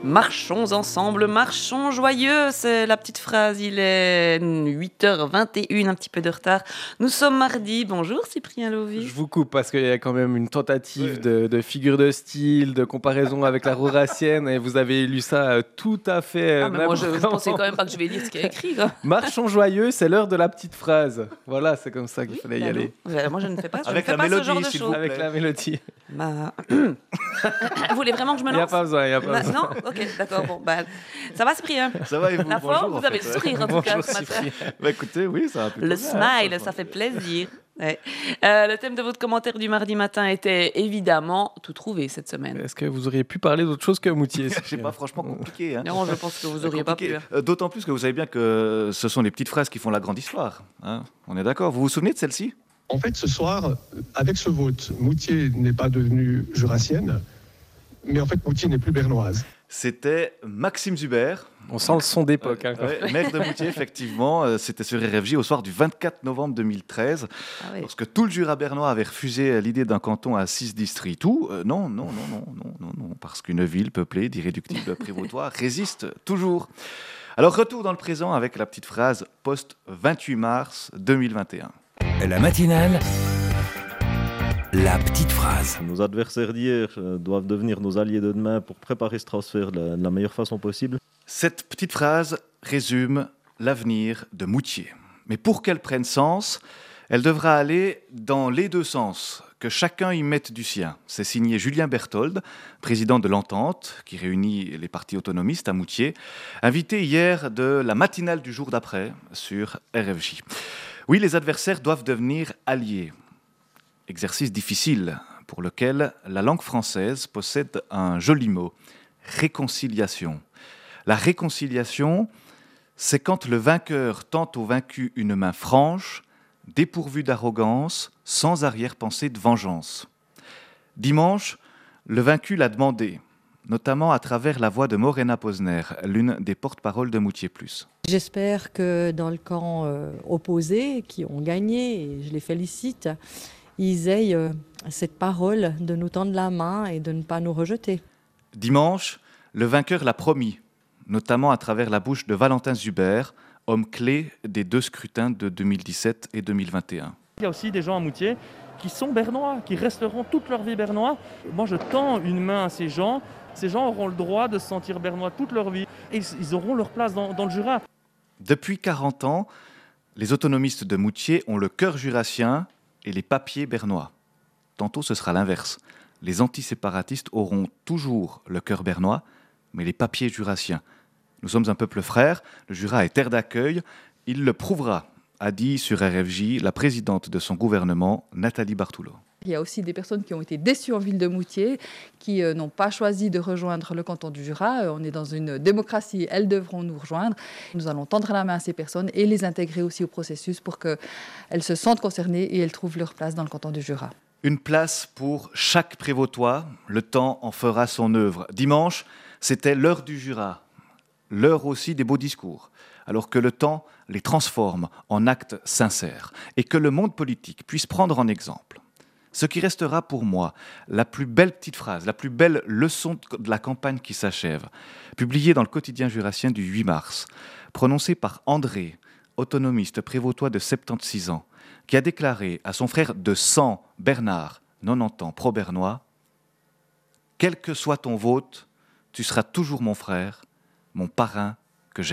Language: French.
Marchons ensemble, marchons joyeux, c'est la petite phrase, il est 8h21, un petit peu de retard. Nous sommes mardi, bonjour Cyprien Lovi. Je vous coupe parce qu'il y a quand même une tentative de figure de style, de comparaison avec la Rouracienne et vous avez lu ça tout à fait. Mais moi je pensais quand même pas que je vais lire ce qu'il y a écrit. Quoi. Marchons joyeux, c'est l'heure de la petite phrase. Voilà, c'est comme ça qu'il fallait y aller. Moi je ne fais pas, avec la mélodie, ce genre de choses. Avec la mélodie. Vous voulez vraiment que je me lance? Il n'y a pas besoin, Non? Ok, d'accord. Bon, ça va Cyprien? Ça va et vous? La forme, vous avez le sourire en tout cas ce matin. Écoutez, oui, ça va plutôt Le bien, smile, ça fait plaisir. Ouais. Le thème de votre commentaire du mardi matin était évidemment tout trouvé cette semaine. Est-ce que vous auriez pu parler d'autre chose que Moutier? C'est pas franchement compliqué. Hein. Non, je pense que vous auriez pas pu. D'autant plus que vous savez bien que ce sont les petites phrases qui font la grande histoire. Hein. On est d'accord? Vous vous souvenez de celle-ci? En fait, ce soir, avec ce vote, Moutier n'est pas devenue jurassienne, mais en fait, Moutier n'est plus bernoise. C'était Maxime Zuber. On sent le son d'époque. Maire de Moutier, effectivement. C'était sur RFJ au soir du 24 novembre 2013. Lorsque tout le Jura bernois avait refusé l'idée d'un canton à 6 districts. Non. Parce qu'une ville peuplée d'irréductibles prévôtois résiste toujours. Alors, retour dans le présent avec la petite phrase post-28 mars 2021. La matinale, la petite phrase. Nos adversaires d'hier doivent devenir nos alliés de demain pour préparer ce transfert de la meilleure façon possible. Cette petite phrase résume l'avenir de Moutier. Mais pour qu'elle prenne sens, elle devra aller dans les deux sens, que chacun y mette du sien. C'est signé Julien Berthold, président de l'Entente, qui réunit les partis autonomistes à Moutier, invité hier de la matinale du jour d'après sur RFJ. Oui, les adversaires doivent devenir alliés. Exercice difficile pour lequel la langue française possède un joli mot, réconciliation. La réconciliation, c'est quand le vainqueur tend au vaincu une main franche, dépourvue d'arrogance, sans arrière-pensée de vengeance. Dimanche, le vaincu l'a demandé, notamment à travers la voix de Morena Posner, l'une des porte-paroles de Moutier Plus. J'espère que dans le camp opposé, qui ont gagné, et je les félicite, ils aient cette parole de nous tendre la main et de ne pas nous rejeter. Dimanche, le vainqueur l'a promis, notamment à travers la bouche de Valentin Zuber, homme clé des deux scrutins de 2017 et 2021. Il y a aussi des gens à Moutier qui sont bernois, qui resteront toute leur vie bernois. Moi, je tends une main à ces gens. Ces gens auront le droit de se sentir bernois toute leur vie. Et ils auront leur place dans le Jura. Depuis 40 ans, les autonomistes de Moutier ont le cœur jurassien et les papiers bernois. Tantôt, ce sera l'inverse. Les antiséparatistes auront toujours le cœur bernois, mais les papiers jurassiens. Nous sommes un peuple frère, le Jura est terre d'accueil, il le prouvera, a dit sur RFJ la présidente de son gouvernement, Nathalie Bartoulot. Il y a aussi des personnes qui ont été déçues en ville de Moutier, qui n'ont pas choisi de rejoindre le canton du Jura. On est dans une démocratie, elles devront nous rejoindre. Nous allons tendre la main à ces personnes et les intégrer aussi au processus pour qu'elles se sentent concernées et elles trouvent leur place dans le canton du Jura. Une place pour chaque prévôtois, le temps en fera son œuvre. Dimanche, c'était l'heure du Jura, l'heure aussi des beaux discours, alors que le temps les transforme en actes sincères et que le monde politique puisse prendre en exemple. Ce qui restera pour moi la plus belle petite phrase, la plus belle leçon de la campagne qui s'achève, publiée dans le quotidien jurassien du 8 mars, prononcée par André, autonomiste prévôtois de 76 ans, qui a déclaré à son frère de sang, Bernard, 90 ans, pro-bernois, « Quel que soit ton vote, tu seras toujours mon frère, mon parrain que j'aime ».